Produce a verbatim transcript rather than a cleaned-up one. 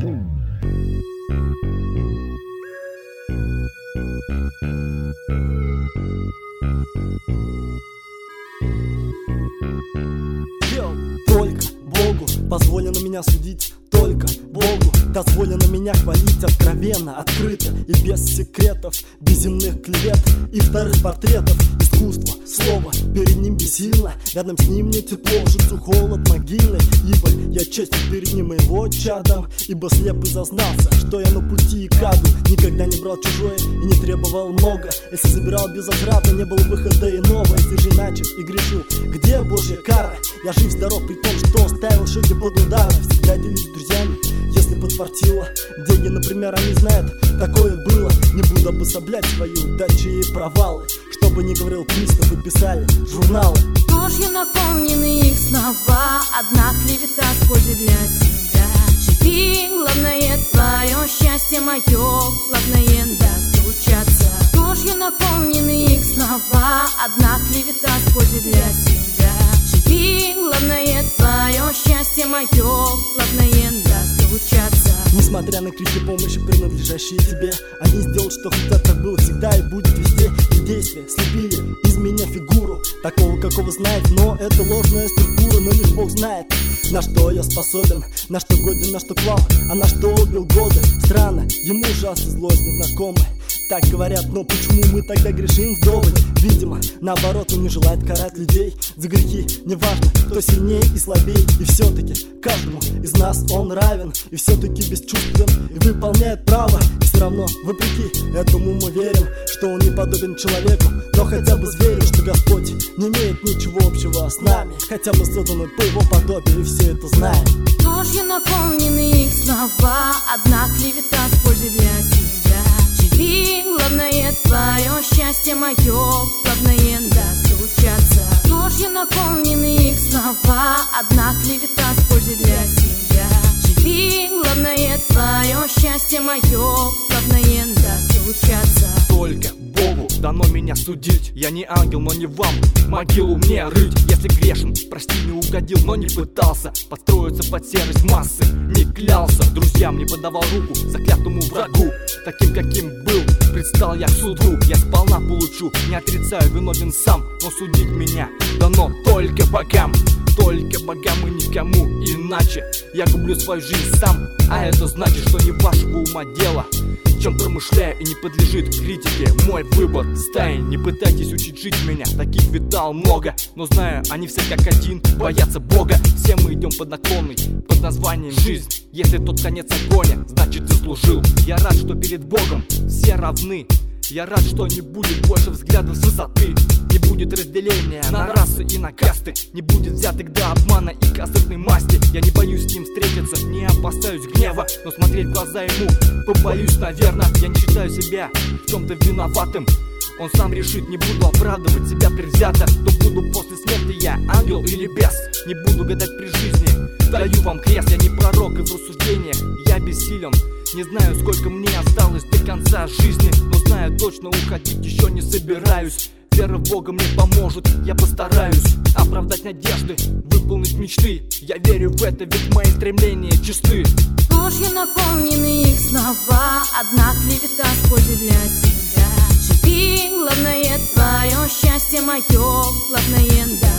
Только Богу позволено меня судить, только Богу дозволено меня хвалить откровенно, открыто и без секретов, без земных клевет и вторых портретов. Искусство, слово перед ним бессильно, рядом с ним не тепло, жицу холод могильный. Ибо я честен перед ним и его чадом, ибо слеп и зазнался, что я на пути к аду. Никогда не брал чужое и не требовал много. Если забирал без возврата, не было выхода иного. Если же иначе и грешил, где Божья кара? Я жив-здоров при том, что ставил шаги под ударом. Всегда делюсь с друзьями, если подфартило. Деньги, например, они знают, такое было. Не буду обособлять свои удачи и провалы, чтобы не говорил пристав и писали журналы. Ложью наполнены их слова, одна клевета с пользой для себя. Живи, главное твое счастье мое, главное достучаться. Ложью наполнены их слова, одна клевета с пользой для себя. Живи, главное твое счастье мое, главное достучаться. Несмотря на крики помощи, принадлежащие тебе, они сделают, что хотят, так было всегда и будет везде. И действия слепили из меня фигуру, такого, какого знает, но это ложная структура. Но лишь Бог знает, на что я способен, на что годен, на что клал, а на что убил годы. Странно, ему ужасно злость незнакомая. Так говорят, но почему мы тогда грешим вдоволь? Видимо, наоборот, он не желает карать людей за грехи. Неважно, кто сильнее и слабее, и все-таки каждому из нас он равен, и все-таки бесчувствен и выполняет право. И все равно, вопреки этому мы верим, что он не подобен человеку, но хотя бы зверю, что Господь не имеет ничего общего с нами, хотя мы созданы по его подобию, и все это знаем. Ложью наполнены их слова, одна клевета с пользой для себя. Живи, главное твое счастье мое, главное достучаться. Ложью наполнены их слова, одна клевета с пользой для себя. Живи, главное твое счастье мое, главное достучаться. Только Богу дано меня судить. Я не ангел, но не вам могилу мне рыть. Если грешен, прости, не угодил, но не пытался подстроиться под серость массы. Не клялся, друзьям не подавал руку заклятому врагу. Таким, каким был, предстал я к суду. Я сполна получу, не отрицаю, виновен сам, но судить меня дано только богам. Только богам и никому иначе. Я гублю свою жизнь сам, а это значит, что не вашего ума дело, чем промышляю и не подлежит критике мой выбор стаи. Не пытайтесь учить жить меня, таких видал много, но знаю, они все как один боятся Бога. Все мы идем под наклонной, под названием жизнь. Если тот конец огоня, значит заслужил. Я рад, что перед Богом все равны. Я рад, что не будет больше взглядов с высоты. Не будет разделения на расы и на касты. Не будет взятых до обмана и козырной масти. Я не боюсь с ним встретиться, не опасаюсь гнева, но смотреть в глаза ему побоюсь, наверное. Я не считаю себя в чем-то виноватым. Он сам решит, не буду оправдывать себя предвзято. То буду после смерти я ангел или бес. Не буду гадать при жизни, даю вам крест. Я не пророк и в рассуждениях я бессилен. Не знаю, сколько мне осталось до конца жизни, но знаю точно, уходить еще не собираюсь. Вера в Бога мне поможет, я постараюсь оправдать надежды, выполнить мечты. Я верю в это, ведь мои стремления чисты. Ложью наполнены их слова, одна клевета с пользой для себя. Живи, главное твое счастье мое, главное да.